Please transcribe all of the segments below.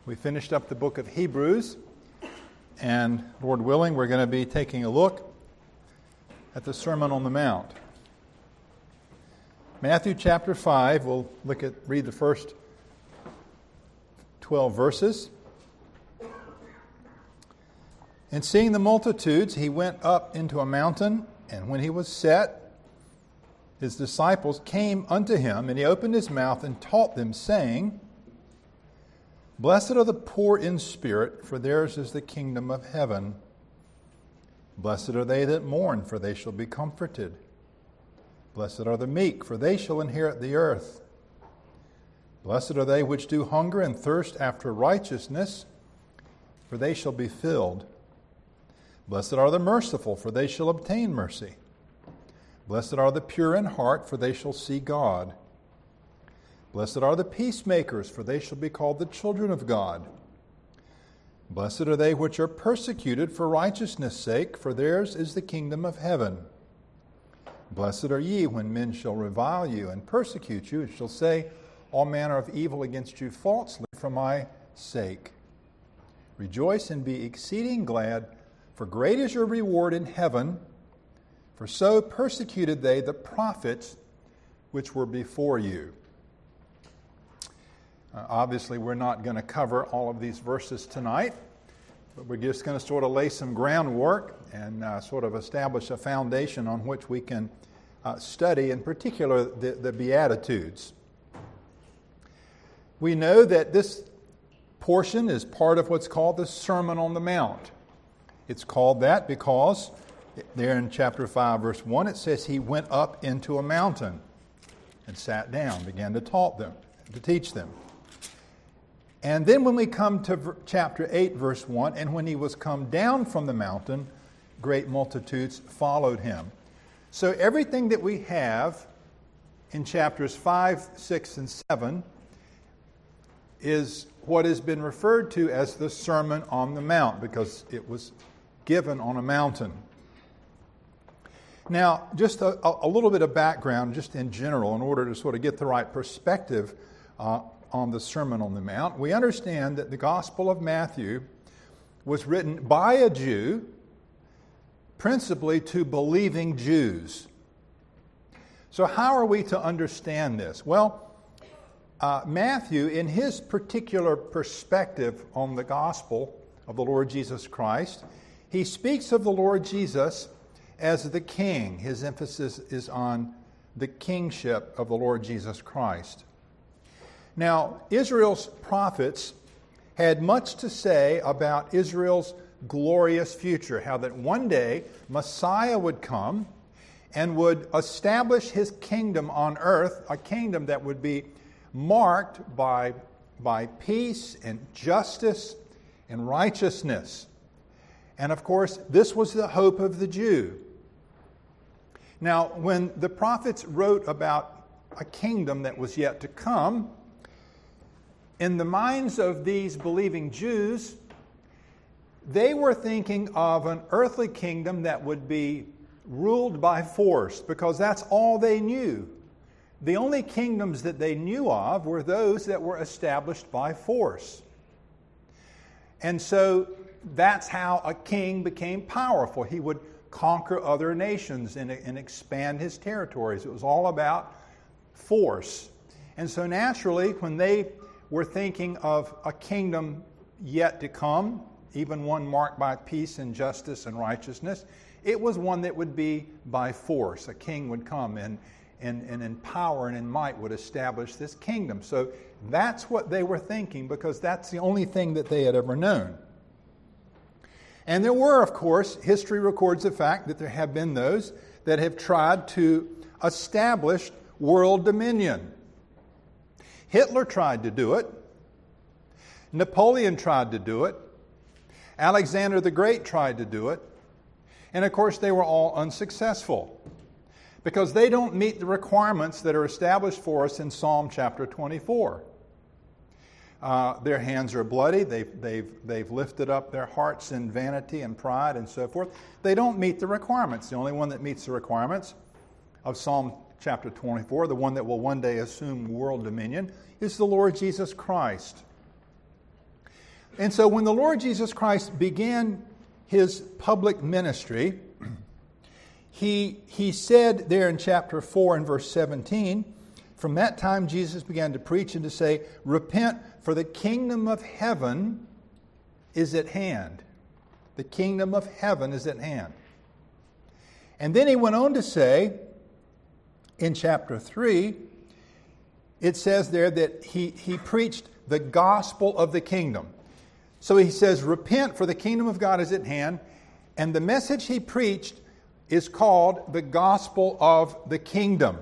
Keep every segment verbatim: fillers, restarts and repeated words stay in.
We finished up the book of Hebrews, and Lord willing, we're going to be taking a look at the Sermon on the Mount. Matthew chapter five, we'll look at read the first twelve verses. And seeing the multitudes, he went up into a mountain, and when he was set, his disciples came unto him, and he opened his mouth and taught them, saying, Blessed are the poor in spirit, for theirs is the kingdom of heaven. Blessed are they that mourn, for they shall be comforted. Blessed are the meek, for they shall inherit the earth. Blessed are they which do hunger and thirst after righteousness, for they shall be filled. Blessed are the merciful, for they shall obtain mercy. Blessed are the pure in heart, for they shall see God. Blessed are the peacemakers, for they shall be called the children of God. Blessed are they which are persecuted for righteousness' sake, for theirs is the kingdom of heaven. Blessed are ye when men shall revile you and persecute you, and shall say all manner of evil against you falsely for my sake. Rejoice and be exceeding glad, for great is your reward in heaven, for so persecuted they the prophets which were before you. Uh, obviously, we're not going to cover all of these verses tonight, but we're just going to sort of lay some groundwork and uh, sort of establish a foundation on which we can uh, study, in particular, the, the Beatitudes. We know that this portion is part of what's called the Sermon on the Mount. It's called that because there in chapter five, verse one, it says he went up into a mountain and sat down, began to taught them, to teach them. And then when we come to chapter eight, verse one, and when he was come down from the mountain, great multitudes followed him. So everything that we have in chapters five, six, and seven is what has been referred to as the Sermon on the Mount, because it was given on a mountain. Now, just a, a little bit of background, just in general, in order to sort of get the right perspective uh, on the Sermon on the Mount. We understand that the Gospel of Matthew was written by a Jew, principally to believing Jews. So how are we to understand this? Well, uh, Matthew, in his particular perspective on the Gospel of the Lord Jesus Christ, he speaks of the Lord Jesus as the King. His emphasis is on the kingship of the Lord Jesus Christ. Now, Israel's prophets had much to say about Israel's glorious future, how that one day Messiah would come and would establish his kingdom on earth, a kingdom that would be marked by, by peace and justice and righteousness. And of course, this was the hope of the Jew. Now, when the prophets wrote about a kingdom that was yet to come, in the minds of these believing Jews, they were thinking of an earthly kingdom that would be ruled by force, because that's all they knew. The only kingdoms that they knew of were those that were established by force. And so that's how a king became powerful. He would conquer other nations and, and expand his territories. It was all about force. And so naturally, when they were thinking of a kingdom yet to come, even one marked by peace and justice and righteousness, it was one that would be by force. A king would come and, and, and in power and in might would establish this kingdom. So that's what they were thinking, because that's the only thing that they had ever known. And there were, of course, history records the fact that there have been those that have tried to establish world dominion. Hitler tried to do it. Napoleon tried to do it. Alexander the Great tried to do it. And of course, they were all unsuccessful, because they don't meet the requirements that are established for us in Psalm chapter twenty-four. Uh, their hands are bloody. They've, they've, they've lifted up their hearts in vanity and pride and so forth. They don't meet the requirements. The only one that meets the requirements of Psalm chapter twenty-four, the one that will one day assume world dominion, is the Lord Jesus Christ. And so when the Lord Jesus Christ began his public ministry, he, he said there in chapter four and verse seventeen, from that time Jesus began to preach and to say, repent, for the kingdom of heaven is at hand. The kingdom of heaven is at hand. And then he went on to say, in chapter three, it says there that he, he preached the gospel of the kingdom. So he says, repent, for the kingdom of God is at hand. And the message he preached is called the gospel of the kingdom.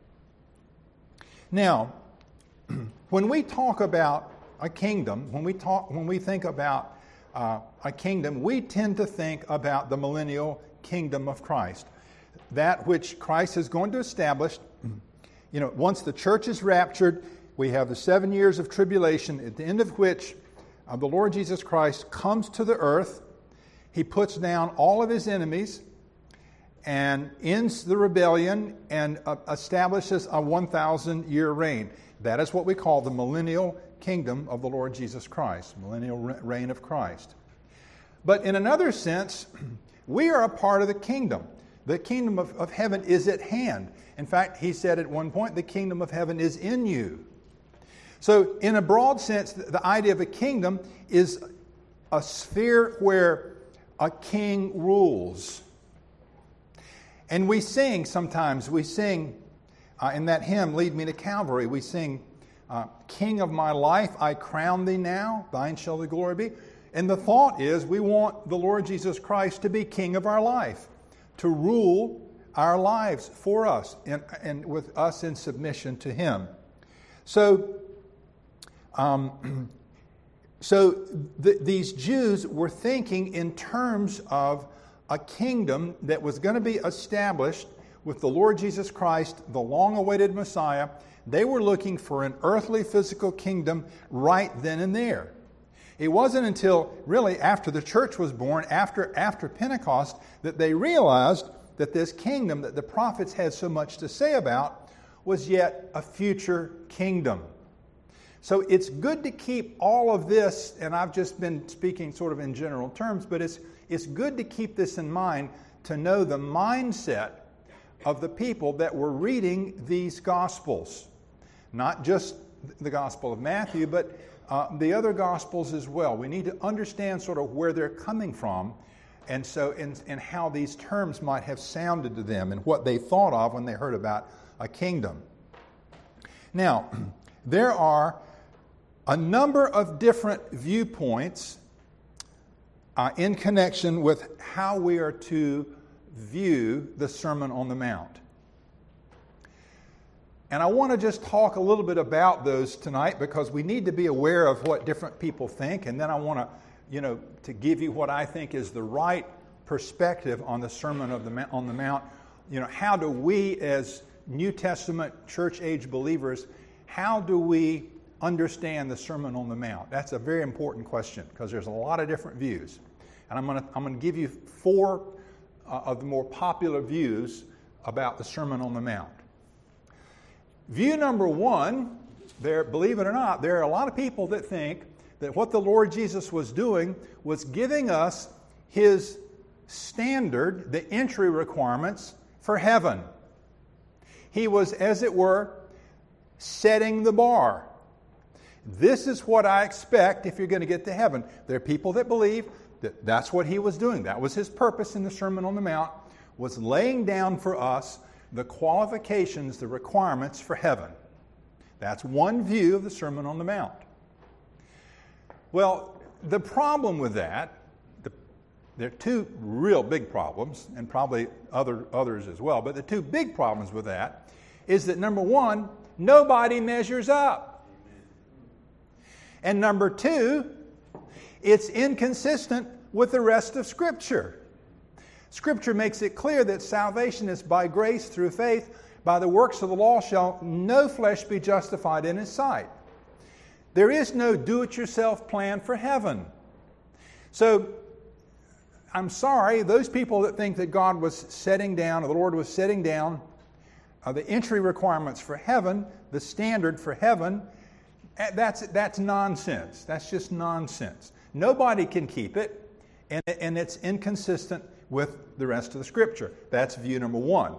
Now, when we talk about a kingdom, when we talk, when we think about uh, a kingdom, we tend to think about the millennial kingdom of Christ. That which Christ is going to establish. You know, once the church is raptured, we have the seven years of tribulation, at the end of which uh, the Lord Jesus Christ comes to the earth. He puts down all of his enemies and ends the rebellion and uh, establishes a one thousand year reign. That is what we call the millennial kingdom of the Lord Jesus Christ, millennial reign of Christ. But in another sense, we are a part of the kingdom. The kingdom of, of heaven is at hand. In fact, he said at one point, the kingdom of heaven is in you. So in a broad sense, the, the idea of a kingdom is a sphere where a king rules. And we sing sometimes, we sing uh, in that hymn, Lead Me to Calvary, we sing, uh, King of my life, I crown thee now, thine shall the glory be. And the thought is we want the Lord Jesus Christ to be king of our life, to rule our lives for us and, and with us in submission to him. So, um, so th- these Jews were thinking in terms of a kingdom that was going to be established with the Lord Jesus Christ, the long-awaited Messiah. They were looking for an earthly physical kingdom right then and there. It wasn't until really after the church was born, after, after Pentecost, that they realized that this kingdom that the prophets had so much to say about was yet a future kingdom. So it's good to keep all of this, and I've just been speaking sort of in general terms, but it's, it's good to keep this in mind to know the mindset of the people that were reading these Gospels. Not just the Gospel of Matthew, but uh, the other Gospels as well. We need to understand sort of where they're coming from, and so and, and how these terms might have sounded to them and what they thought of when they heard about a kingdom. Now, there are a number of different viewpoints uh, in connection with how we are to view the Sermon on the Mount. And I want to just talk a little bit about those tonight because we need to be aware of what different people think, and then I want to, you know, to give you what I think is the right perspective on the Sermon of the, on the Mount. You know, how do we as New Testament church age believers, how do we understand the Sermon on the Mount? That's a very important question because there's a lot of different views. And I'm going to I'm going to give you four uh, of the more popular views about the Sermon on the Mount. View number one, there, believe it or not, there are a lot of people that think that what the Lord Jesus was doing was giving us his standard, the entry requirements for heaven. He was, as it were, setting the bar. This is what I expect if you're going to get to heaven. There are people that believe that that's what he was doing. That was his purpose in the Sermon on the Mount, was laying down for us the qualifications, the requirements for heaven. That's one view of the Sermon on the Mount. Well, the problem with that, the, there are two real big problems, and probably other others as well, but the two big problems with that is that, number one, nobody measures up. And number two, it's inconsistent with the rest of Scripture. Scripture makes it clear that salvation is by grace through faith. By the works of the law shall no flesh be justified in his sight. There is no do-it-yourself plan for heaven. So, I'm sorry, those people that think that God was setting down, or the Lord was setting down uh, the entry requirements for heaven, the standard for heaven, that's, that's nonsense. That's just nonsense. Nobody can keep it, and, and it's inconsistent with the rest of the Scripture. That's view number one.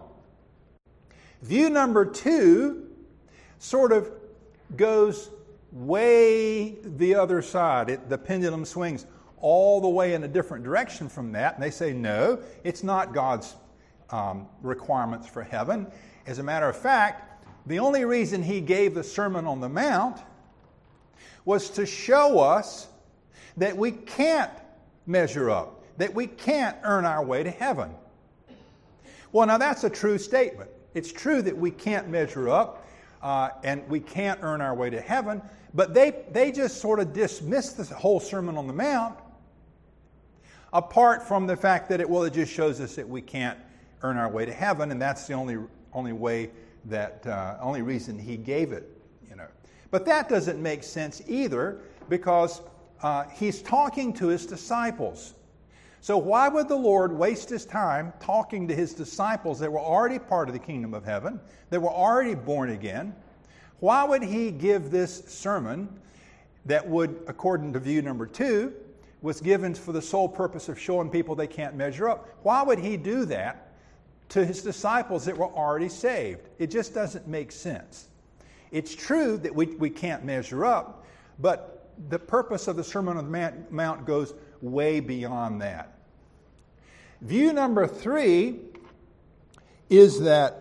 View number two sort of goes way the other side. It, the pendulum swings all the way in a different direction from that. And they say, no, it's not God's um, requirements for heaven. As a matter of fact, the only reason he gave the Sermon on the Mount was to show us that we can't measure up, that we can't earn our way to heaven. Well, now that's a true statement. It's true that we can't measure up uh, and we can't earn our way to heaven, but they, they just sort of dismiss the whole Sermon on the Mount apart from the fact that it, well, it just shows us that we can't earn our way to heaven, and that's the only only way that, uh, only reason he gave it, you know. But that doesn't make sense either, because uh, he's talking to his disciples. So why would the Lord waste his time talking to his disciples that were already part of the kingdom of heaven, that were already born again? Why would he give this sermon that would, according to view number two, was given for the sole purpose of showing people they can't measure up? Why would he do that to his disciples that were already saved? It just doesn't make sense. It's true that we, we can't measure up, but the purpose of the Sermon on the Mount goes way beyond that. View number three is that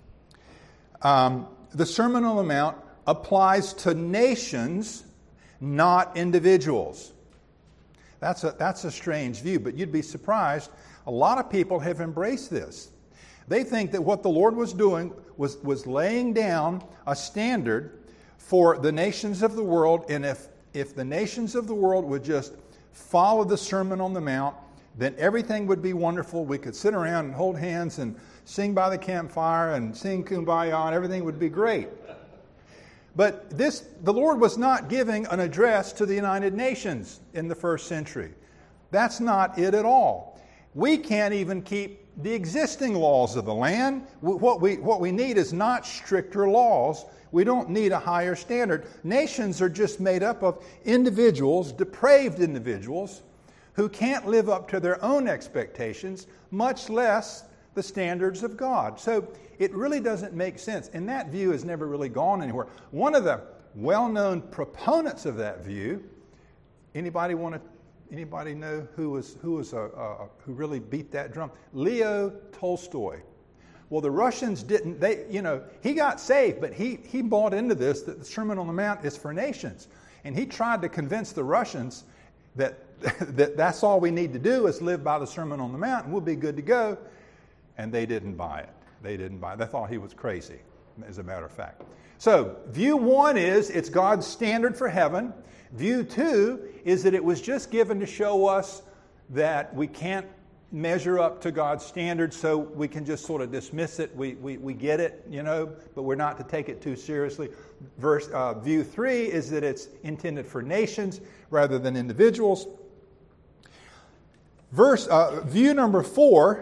um, the Sermon on the Mount applies to nations, not individuals. That's a, that's a strange view, but you'd be surprised. A lot of people have embraced this. They think that what the Lord was doing was, was laying down a standard for the nations of the world, and if, if the nations of the world would just follow the Sermon on the Mount, then everything would be wonderful. We could sit around and hold hands and sing by the campfire and sing Kumbaya, and everything would be great. But this, the Lord was not giving an address to the United Nations in the first century. That's not it at all. We can't even keep the existing laws of the land. What we, what we need is not stricter laws. We don't need a higher standard. Nations are just made up of individuals, depraved individuals, who can't live up to their own expectations, much less the standards of God. So it really doesn't make sense. And that view has never really gone anywhere. One of the well-known proponents of that view, anybody want to Anybody know who was who was a, a, who really beat that drum? Leo Tolstoy. Well, the Russians didn't. They, you know, he got saved, but he he bought into this that the Sermon on the Mount is for nations, and he tried to convince the Russians that that that's all we need to do is live by the Sermon on the Mount, and we'll be good to go. And they didn't buy it. They didn't buy it. They thought he was crazy, as a matter of fact. So view one is it's God's standard for heaven. View two is that it was just given to show us that we can't measure up to God's standards, so we can just sort of dismiss it. We we, we get it, you know, but we're not to take it too seriously. Verse uh, view three is that it's intended for nations rather than individuals. Verse uh, view number four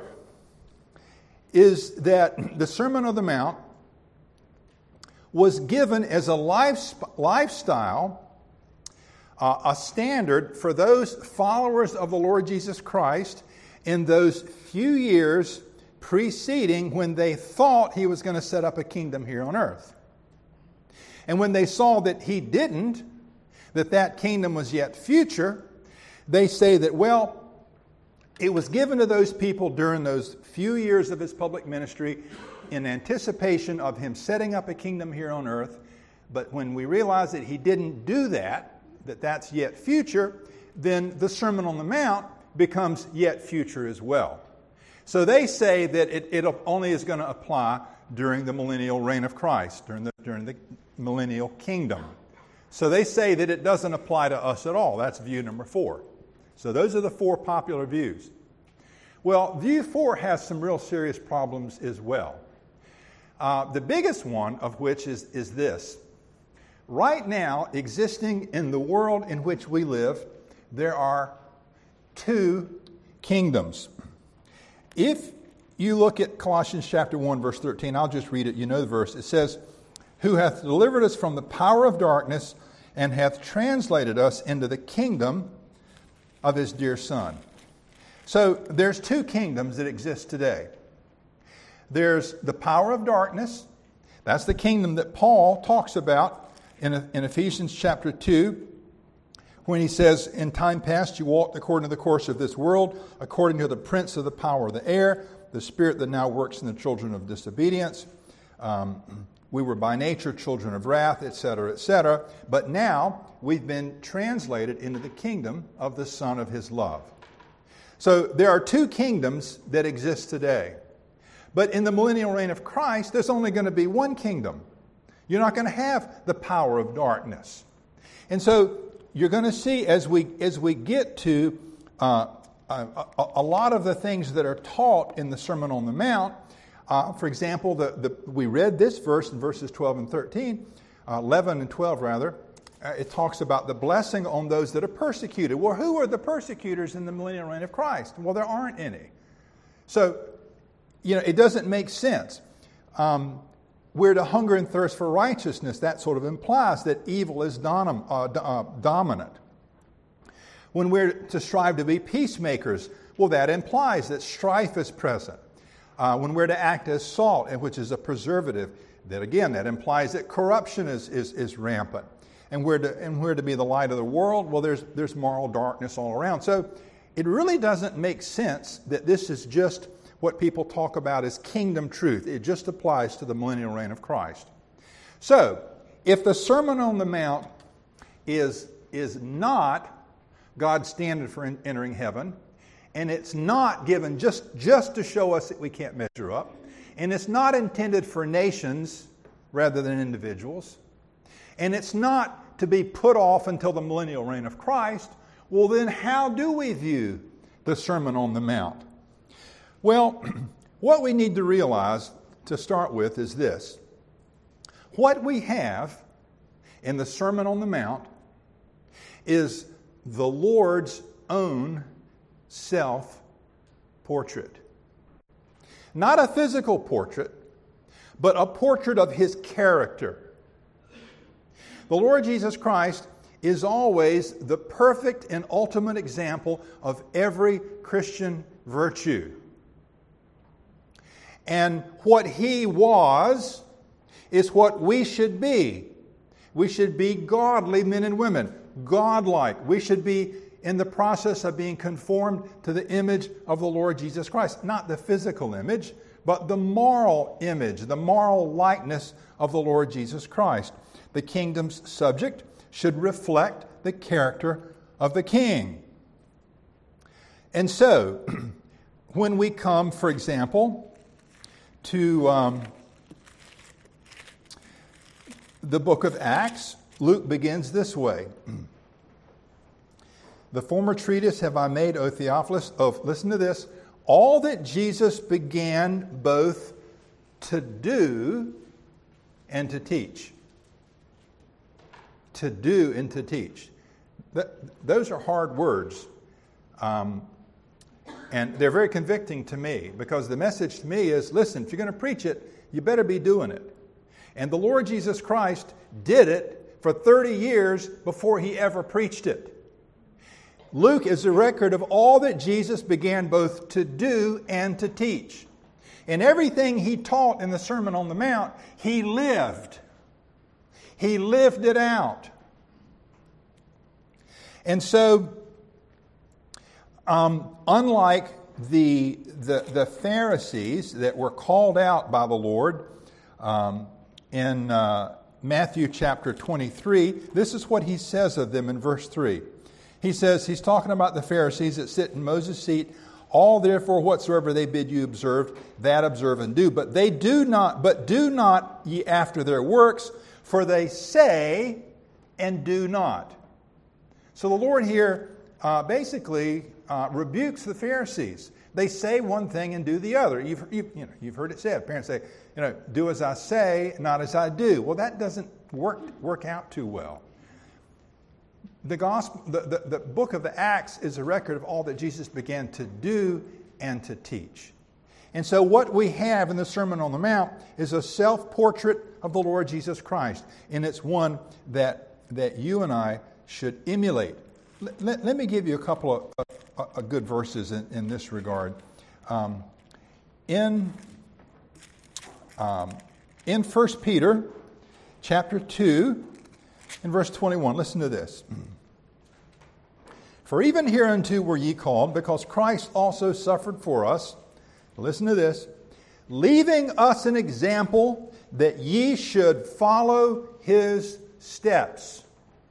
is that the Sermon on the Mount was given as a life, lifestyle. Uh, a standard for those followers of the Lord Jesus Christ in those few years preceding when they thought he was going to set up a kingdom here on earth. And when they saw that he didn't, that that kingdom was yet future, they say that, well, it was given to those people during those few years of his public ministry in anticipation of him setting up a kingdom here on earth. But when we realize that he didn't do that, that that's yet future, then the Sermon on the Mount becomes yet future as well. So they say that it, it only is going to apply during the millennial reign of Christ, during the, during the millennial kingdom. So they say that it doesn't apply to us at all. That's view number four. So those are the four popular views. Well, view four has some real serious problems as well. Uh, the biggest one of which is, is this. Right now, existing in the world in which we live, there are two kingdoms. If you look at Colossians chapter one, verse thirteen, I'll just read it, you know the verse. It says, "Who hath delivered us from the power of darkness, and hath translated us into the kingdom of His dear Son. So there's two kingdoms that exist today. There's the power of darkness. That's the kingdom that Paul talks about in, in Ephesians chapter two, when he says, in time past you walked according to the course of this world, according to the prince of the power of the air, the spirit that now works in the children of disobedience. Um, we were by nature children of wrath, et cetera, et cetera. But now we've been translated into the kingdom of the Son of His love. So there are two kingdoms that exist today. But in the millennial reign of Christ, there's only going to be one kingdom. You're not going to have the power of darkness. And so you're going to see as we as we get to uh, a, a, a lot of the things that are taught in the Sermon on the Mount. Uh, for example, the, the, we read this verse in verses twelve and thirteen, uh, eleven and twelve rather. Uh, it talks about the blessing on those that are persecuted. Well, who are the persecutors in the millennial reign of Christ? Well, there aren't any. So, you know, it doesn't make sense. Um, we're to hunger and thirst for righteousness. That sort of implies that evil is dom- uh, uh, dominant. When we're to strive to be peacemakers, well, that implies that strife is present. Uh, when we're to act as salt, and which is a preservative, that again, that implies that corruption is, is, is rampant. And we're, to, and we're to be the light of the world, well, there's, there's moral darkness all around. So it really doesn't make sense that this is just what people talk about as kingdom truth. It just applies to the millennial reign of Christ. So, if the Sermon on the Mount is, is not God's standard for in, entering heaven, and it's not given just, just to show us that we can't measure up, and it's not intended for nations rather than individuals, and it's not to be put off until the millennial reign of Christ, well then how do we view the Sermon on the Mount? Well, what we need to realize to start with is this. What we have in the Sermon on the Mount is the Lord's own self-portrait. Not a physical portrait, but a portrait of His character. The Lord Jesus Christ is always the perfect and ultimate example of every Christian virtue. And what He was is what we should be. We should be godly men and women, godlike. We should be in the process of being conformed to the image of the Lord Jesus Christ. Not the physical image, but the moral image, the moral likeness of the Lord Jesus Christ. The kingdom's subject should reflect the character of the king. And so, when we come, for example, to um, the book of Acts, Luke begins this way. The former treatise have I made, O Theophilus, of, listen to this, all that Jesus began both to do and to teach. To do and to teach. That, those are hard words. Um, and they're very convicting to me, because the message to me is, listen, if you're going to preach it, you better be doing it. And the Lord Jesus Christ did it for thirty years before He ever preached it. Luke is a record of all that Jesus began both to do and to teach. And everything He taught in the Sermon on the Mount, He lived. He lived it out. And so, um, unlike the, the, the Pharisees that were called out by the Lord um, in uh, Matthew chapter twenty-three, this is what He says of them in verse three. He says, He's talking about the Pharisees that sit in Moses' seat. All therefore whatsoever they bid you observe, that observe and do. But they do not, but do not ye after their works, for they say and do not. So the Lord here uh, basically uh, rebukes the Pharisees. They say one thing and do the other. You've, you, you know, you've heard it said. Parents say, you know, do as I say, not as I do. Well, that doesn't work work out too well. The gospel, the, the, the book of the Acts is a record of all that Jesus began to do and to teach. And so what we have in the Sermon on the Mount is a self-portrait of the Lord Jesus Christ. And it's one that, that you and I should emulate. let, let me give you a couple of uh, uh, good verses in, in this regard. Um, in um, in First Peter chapter two, in verse twenty-one, listen to this. For even hereunto were ye called, because Christ also suffered for us. Listen to this. Leaving us an example that ye should follow his steps.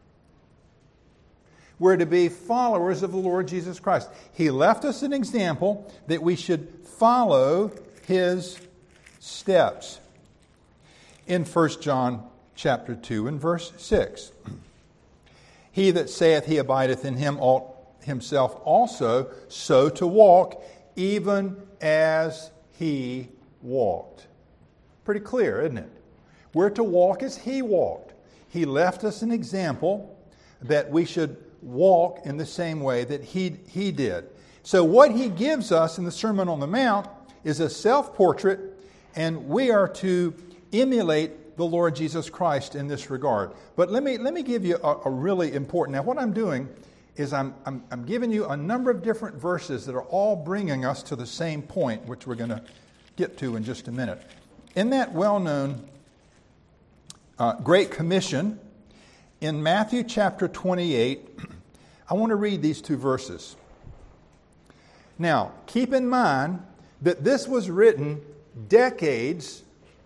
We're to be followers of the Lord Jesus Christ. He left us an example that we should follow his steps. In First John chapter two and verse six. He that saith he abideth in him ought himself also so to walk, even as he walked. Pretty clear, isn't it? We're to walk as he walked. He left us an example that we should walk in the same way that he, he did. So what he gives us in the Sermon on the Mount is a self-portrait, and we are to emulate the Lord Jesus Christ in this regard. But let me let me give you a, a really important... Now, what I'm doing is I'm, I'm I'm giving you a number of different verses that are all bringing us to the same point, which we're going to get to in just a minute. In that well-known uh, Great Commission, in Matthew chapter twenty-eight, I want to read these two verses. Now, keep in mind that this was written decades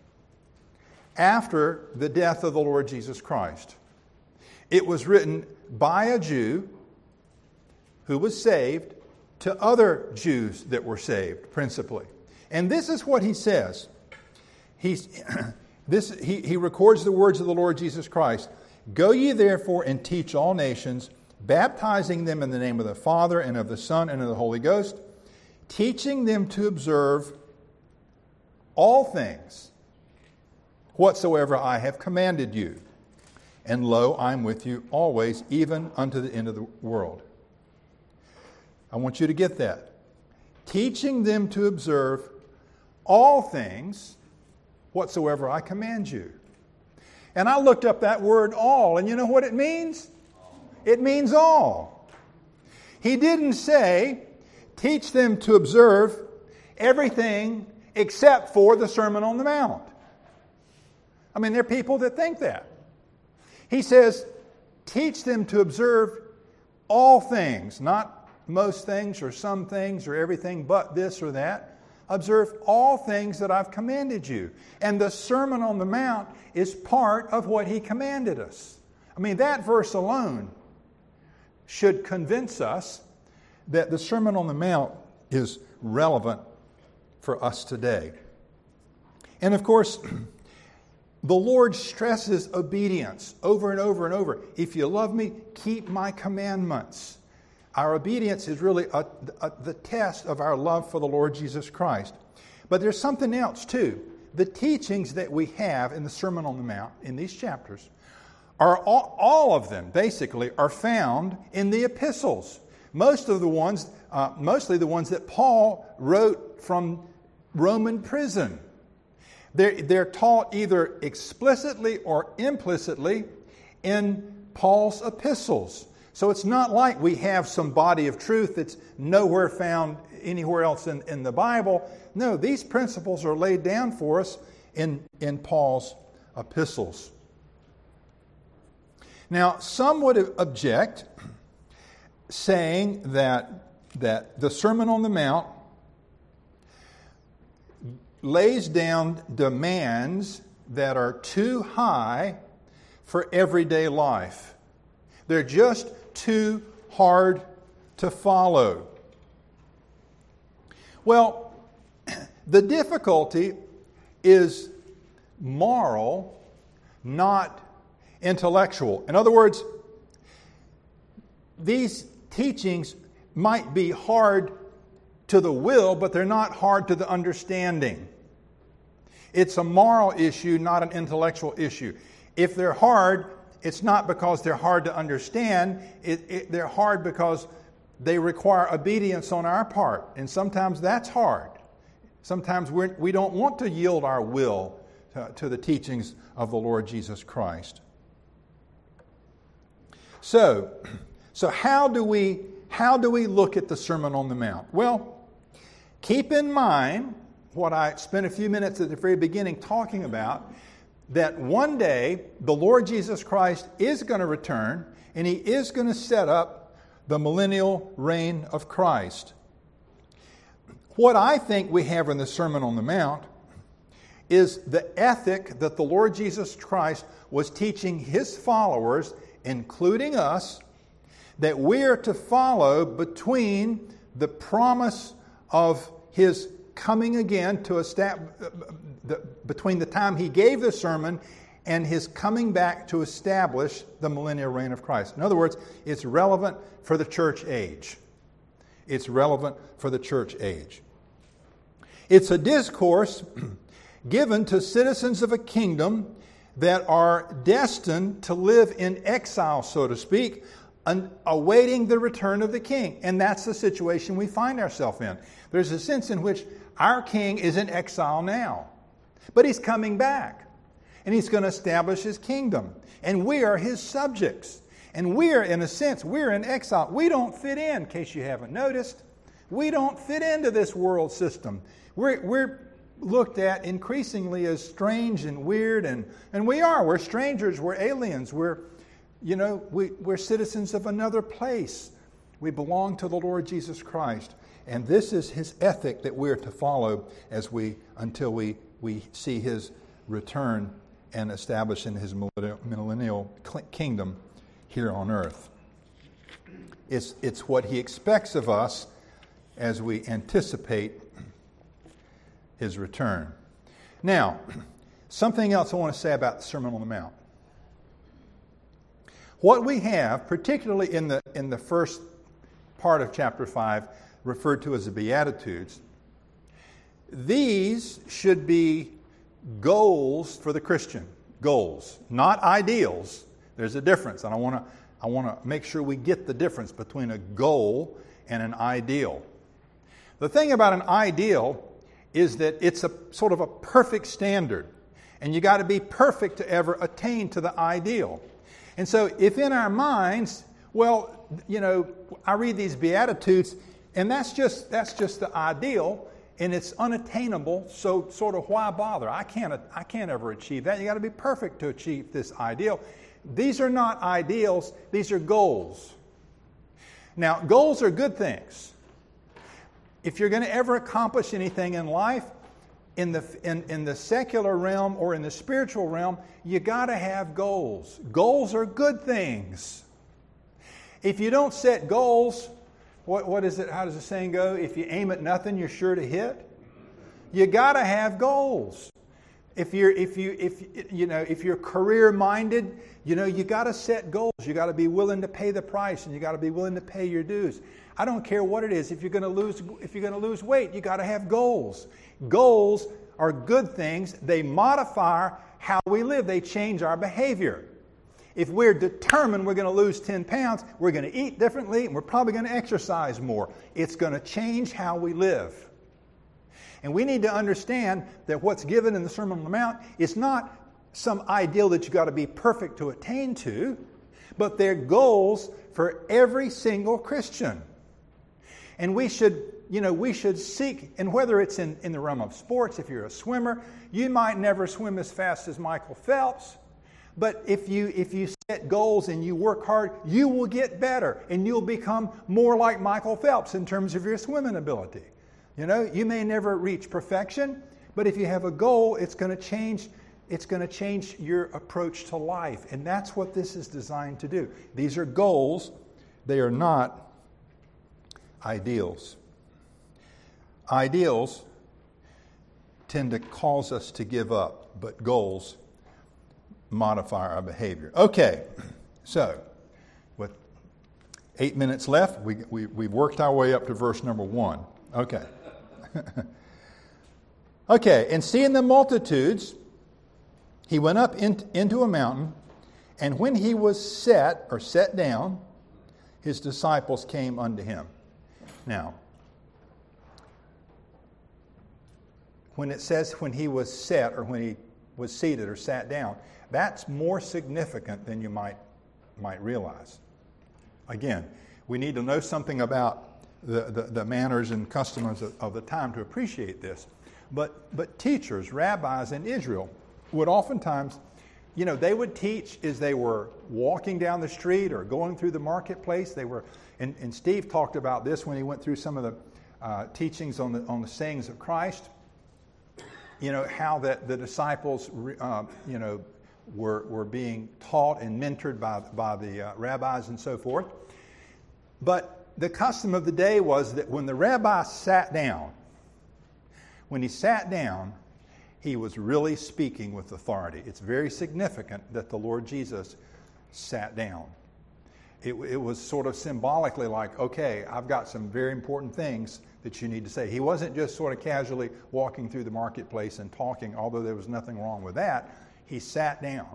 after the death of the Lord Jesus Christ. It was written by a Jew who was saved to other Jews that were saved, principally. And this is what he says. He's, this, he, he records the words of the Lord Jesus Christ. Go ye therefore and teach all nations, baptizing them in the name of the Father and of the Son and of the Holy Ghost, teaching them to observe all things whatsoever I have commanded you. And lo, I am with you always, even unto the end of the world. I want you to get that. Teaching them to observe all things whatsoever I command you. And I looked up that word all, and you know what it means? It means all. He didn't say, teach them to observe everything except for the Sermon on the Mount. I mean, there are people that think that. He says, teach them to observe all things, not most things or some things or everything but this or that. Observe all things that I've commanded you. And the Sermon on the Mount is part of what he commanded us. I mean, that verse alone should convince us that the Sermon on the Mount is relevant for us today. And of course, the Lord stresses obedience over and over and over. If you love me, keep my commandments. Our obedience is really a, a, the test of our love for the Lord Jesus Christ. But there's something else too. The teachings that we have in the Sermon on the Mount, in these chapters, are all, all of them basically are found in the epistles. Most of the ones, uh, mostly the ones that Paul wrote from Roman prison. They're, they're taught either explicitly or implicitly in Paul's epistles. So it's not like we have some body of truth that's nowhere found anywhere else in, in the Bible. No, these principles are laid down for us in, in Paul's epistles. Now, some would object, saying that, that the Sermon on the Mount lays down demands that are too high for everyday life. They're just too hard to follow. Well, the difficulty is moral, not intellectual. In other words, these teachings might be hard to the will, but they're not hard to the understanding. It's a moral issue, not an intellectual issue. If they're hard, it's not because they're hard to understand. It, it, they're hard because they require obedience on our part. And sometimes that's hard. Sometimes we're, we don't want to yield our will to, to the teachings of the Lord Jesus Christ. So, So how do we how do we look at the Sermon on the Mount? Well, keep in mind what I spent a few minutes at the very beginning talking about, that one day the Lord Jesus Christ is going to return and He is going to set up the millennial reign of Christ. What I think we have in the Sermon on the Mount is the ethic that the Lord Jesus Christ was teaching His followers, including us, that we are to follow between the promise of His coming again to establish, the, between the time He gave the sermon and His coming back to establish the millennial reign of Christ. In other words, it's relevant for the church age. It's relevant for the church age. It's a discourse given to citizens of a kingdom that are destined to live in exile, so to speak, awaiting the return of the king. And that's the situation we find ourselves in. There's a sense in which our king is in exile now, but he's coming back, and he's going to establish his kingdom, and we are his subjects. And we are, in a sense, we're in exile. We don't fit in, in case you haven't noticed. We don't fit into this world system. We're, we're looked at increasingly as strange and weird, and, and we are. We're strangers. We're aliens. We're, you know, we, we're citizens of another place. We belong to the Lord Jesus Christ. And this is His ethic that we're to follow as we, until we, we see His return and establishing His millennial kingdom here on earth. It's, it's what He expects of us as we anticipate His return. Now, something else I want to say about the Sermon on the Mount. What we have, particularly in the in the first part of chapter five, referred to as the Beatitudes, these should be goals for the Christian. Goals, not ideals. There's a difference, and I want to I want to make sure we get the difference between a goal and an ideal. The thing about an ideal is that it's a sort of a perfect standard, and you got to be perfect to ever attain to the ideal. And so if in our minds, well, you know, I read these Beatitudes, and that's just that's just the ideal, and it's unattainable, so sort of why bother? I can't I can't ever achieve that. You got to be perfect to achieve this ideal. These are not ideals, these are goals. Now, goals are good things. If you're going to ever accomplish anything in life, in the in, in the secular realm or in the spiritual realm, you got to have goals. Goals are good things. If you don't set goals, what what is it? How does the saying go? If you aim at nothing, you're sure to hit. You got to have goals. If you're if you if you know if you're career minded, you know you got to set goals. You got to be willing to pay the price, and you got to be willing to pay your dues. I don't care what it is. If you're going to lose if you're going to lose weight, you got to have goals. Goals are good things. They modify how we live. They change our behavior. If we're determined we're going to lose ten pounds, we're going to eat differently, and we're probably going to exercise more. It's going to change how we live. And we need to understand that what's given in the Sermon on the Mount is not some ideal that you've got to be perfect to attain to, but they're goals for every single Christian. And we should, you know, we should seek, and whether it's in, in the realm of sports, if you're a swimmer, you might never swim as fast as Michael Phelps, but if you if you set goals and you work hard, you will get better, and you'll become more like Michael Phelps in terms of your swimming ability. You know, you may never reach perfection, but if you have a goal, it's going to change. It's going to change your approach to life, and that's what this is designed to do. These are goals; they are not ideals. Ideals tend to cause us to give up, but goals modify our behavior. Okay, so with eight minutes left, we, we we've worked our way up to verse number one. Okay. Okay, and seeing the multitudes, he went up in, into a mountain, and when he was set, or set down, his disciples came unto him. Now, when it says when he was set, or when he was seated or sat down, that's more significant than you might, might realize. Again, we need to know something about the, the, the manners and customs of, of the time to appreciate this. But, but teachers, rabbis in Israel would oftentimes, you know, they would teach as they were walking down the street or going through the marketplace. They were, and, and Steve talked about this when he went through some of the uh, teachings on the on the sayings of Christ. You know, how that the disciples, uh, you know, were were being taught and mentored by by the uh, rabbis and so forth. But the custom of the day was that when the rabbi sat down, when he sat down, he was really speaking with authority. It's very significant that the Lord Jesus sat down. It, it was sort of symbolically like, okay, I've got some very important things that you need to say. He wasn't just sort of casually walking through the marketplace and talking, although there was nothing wrong with that. He sat down.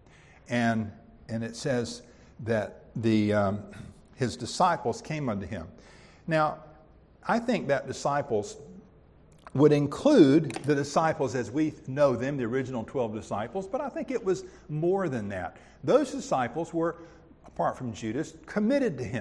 And, and it says that the um, his disciples came unto him. Now, I think that disciples would include the disciples as we know them, the original twelve disciples, but I think it was more than that. Those disciples were, apart from Judas, committed to him.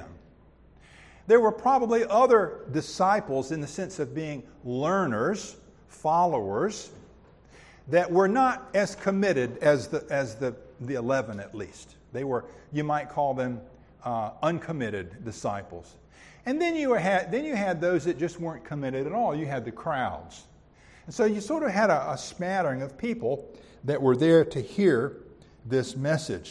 There were probably other disciples in the sense of being learners, followers, that were not as committed as the as the, the eleven at least. They were, you might call them uh, uncommitted disciples. And then you had then you had those that just weren't committed at all. You had the crowds. And so you sort of had a, a smattering of people that were there to hear this message.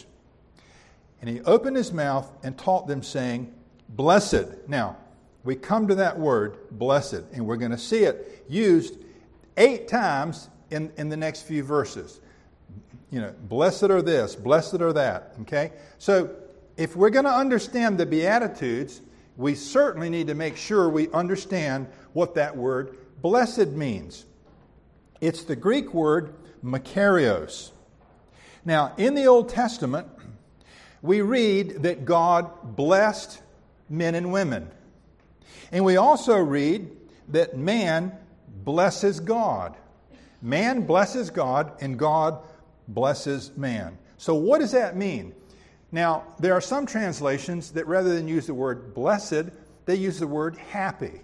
And he opened his mouth and taught them, saying, Blessed. Now, we come to that word, blessed, and we're going to see it used eight times in, in the next few verses. You know, blessed are this, blessed are that. Okay? So, if we're going to understand the Beatitudes, we certainly need to make sure we understand what that word blessed means. It's the Greek word makarios. Now, in the Old Testament, we read that God blessed men and women. And we also read that man blesses God. Man blesses God and God blesses man. So what does that mean? Now, there are some translations that rather than use the word blessed, they use the word happy.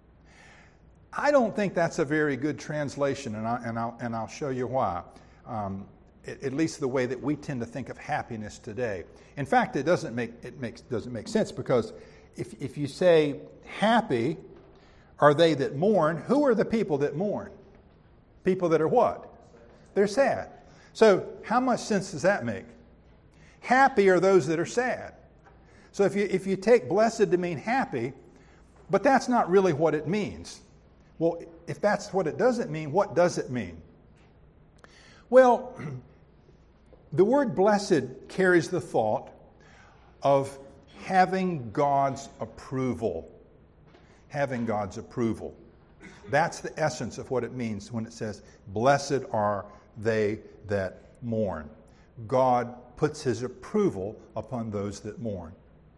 I don't think that's a very good translation, and, I, and, I'll, and I'll show you why. Um, at, at least the way that we tend to think of happiness today. In fact, it doesn't make it makes doesn't make sense, because if if you say happy are they that mourn, who are the people that mourn? People that are what? They're sad. So how much sense does that make? Happy are those that are sad. So if you if you take blessed to mean happy, but that's not really what it means. Well, if that's what it doesn't mean, what does it mean? Well, the word blessed carries the thought of having God's approval. Having God's approval. That's the essence of what it means when it says, blessed are they that mourn. God puts his approval upon those that mourn.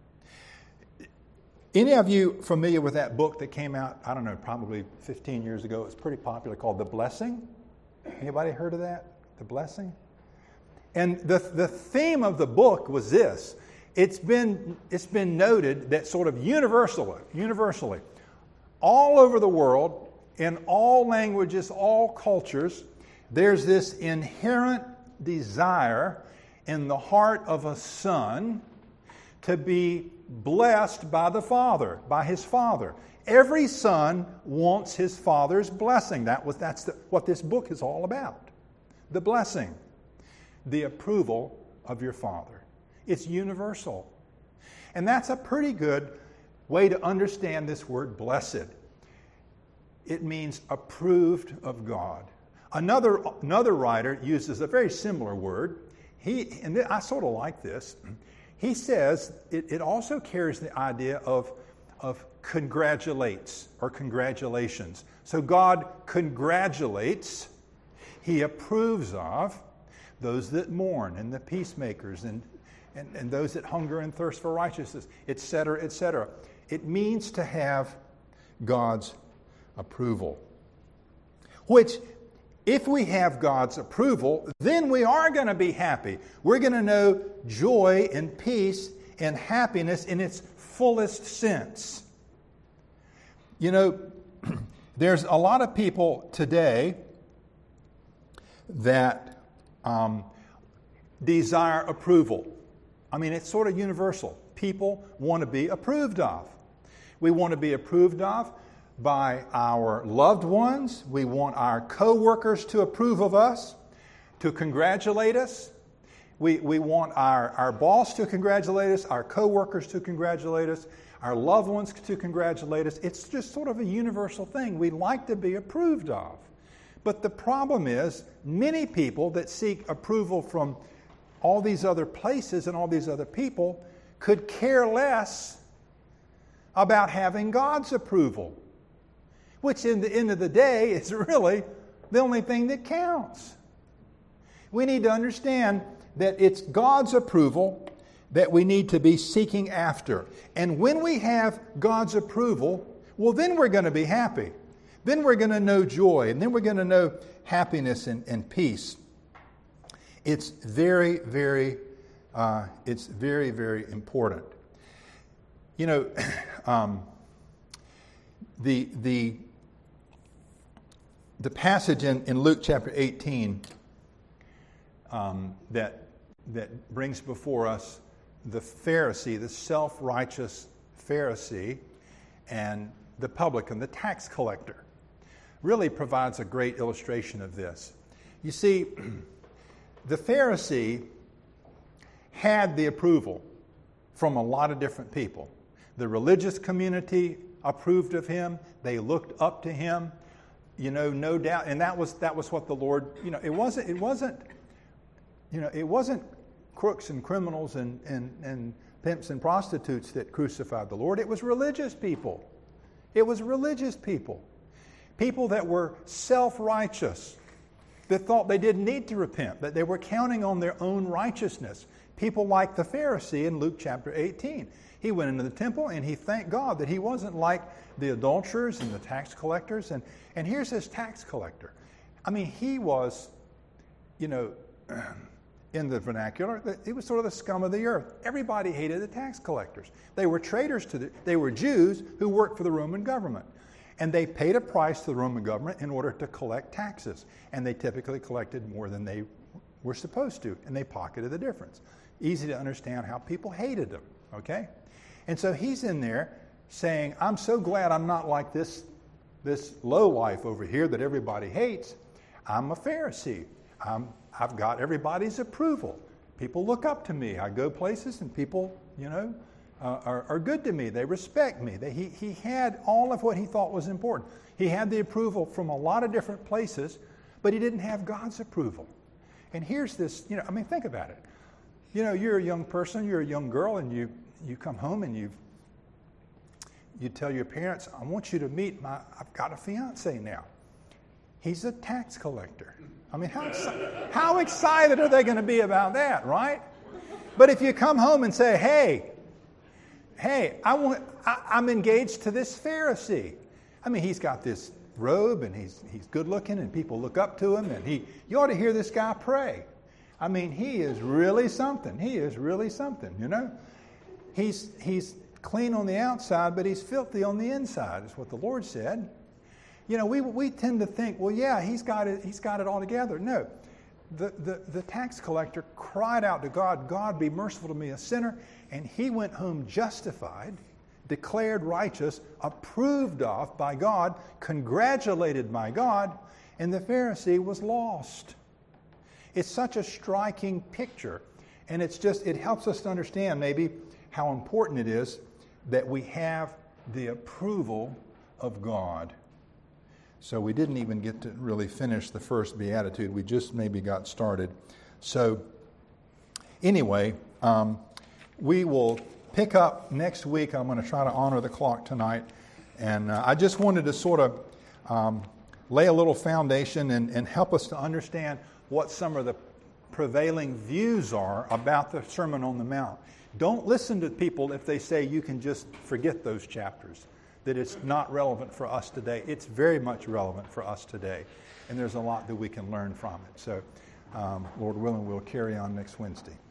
Any of you familiar with that book that came out, I don't know, probably fifteen years ago? It was pretty popular, called The Blessing. Anybody heard of that? The Blessing? And the the theme of the book was this. It's been it's been noted that sort of universally, universally, all over the world, in all languages, all cultures, there's this inherent desire in the heart of a son to be blessed by the father, by his father. Every son wants his father's blessing. That was that's the, what this book is all about. The blessing, the approval of your father. It's universal. And that's a pretty good way to understand this word blessed. It means approved of God. Another another writer uses a very similar word. He and I sort of like this. He says it, it also carries the idea of, of congratulates or congratulations. So God congratulates, he approves of those that mourn and the peacemakers and, and, and those that hunger and thirst for righteousness, et cetera, et cetera. It means to have God's approval. Which, if we have God's approval, then we are going to be happy. We're going to know joy and peace in happiness in its fullest sense. You know, there's a lot of people today that um, desire approval. I mean, it's sort of universal. People want to be approved of. We want to be approved of by our loved ones. We want our co-workers to approve of us, to congratulate us. We, we want our, our boss to congratulate us, our co-workers to congratulate us, our loved ones to congratulate us. It's just sort of a universal thing. We like to be approved of. But the problem is, many people that seek approval from all these other places and all these other people could care less about having God's approval, which in the end of the day is really the only thing that counts. We need to understand that it's God's approval that we need to be seeking after. And when we have God's approval, well, then we're going to be happy. Then we're going to know joy, and then we're going to know happiness and, and peace. It's very, very, uh, it's very, very important. You know, um, the the the passage in, in Luke chapter eighteen um, that that brings before us the Pharisee, the self-righteous Pharisee, and the publican, the tax collector, really provides a great illustration of this. You see, the Pharisee had the approval from a lot of different people. The religious community approved of him. They looked up to him, you know, no doubt. And that was that was what the Lord, you know, it wasn't, it wasn't, you know, it wasn't crooks and criminals and, and, and pimps and prostitutes that crucified the Lord. It was religious people. It was religious people. People that were self-righteous, that thought they didn't need to repent, that they were counting on their own righteousness. People like the Pharisee in Luke chapter eighteen. He went into the temple and he thanked God that he wasn't like the adulterers and the tax collectors. And, and here's this tax collector. I mean, he was, you know, in the vernacular, he was sort of the scum of the earth. Everybody hated the tax collectors. They were traitors to the, they were Jews who worked for the Roman government. And they paid a price to the Roman government in order to collect taxes. And they typically collected more than they were supposed to. And they pocketed the difference. Easy to understand how people hated them, okay? And so he's in there saying, I'm so glad I'm not like this, this lowlife over here that everybody hates. I'm a Pharisee. I'm, I've got everybody's approval. People look up to me. I go places and people, you know, uh, are, are good to me. They respect me. They, he, he had all of what he thought was important. He had the approval from a lot of different places, but he didn't have God's approval. And here's this, you know, I mean, think about it. You know, you're a young person, you're a young girl, and you you come home and you you tell your parents, I want you to meet my, I've got a fiance now. He's a tax collector. I mean, how, exci- how excited are they going to be about that, right? But if you come home and say, hey, hey, I want, I, I'm engaged to this Pharisee. I mean, he's got this robe and he's he's good looking and people look up to him and he, you ought to hear this guy pray. I mean, he is really something. He is really something, you know. He's he's clean on the outside, but he's filthy on the inside, is what the Lord said. You know, we we tend to think, well, yeah, he's got it, he's got it all together. No. The, the, the tax collector cried out to God, God, be merciful to me, a sinner. And he went home justified, declared righteous, approved of by God, congratulated by God, and the Pharisee was lost. It's such a striking picture. And it's just, it helps us to understand maybe how important it is that we have the approval of God. So we didn't even get to really finish the first beatitude. We just maybe got started. So anyway, um, we will pick up next week. I'm going to try to honor the clock tonight. And uh, I just wanted to sort of um, lay a little foundation and, and help us to understand what some of the prevailing views are about the Sermon on the Mount. Don't listen to people if they say you can just forget those chapters, that it's not relevant for us today. It's very much relevant for us today, and there's a lot that we can learn from it. So, um, Lord willing, we'll carry on next Wednesday.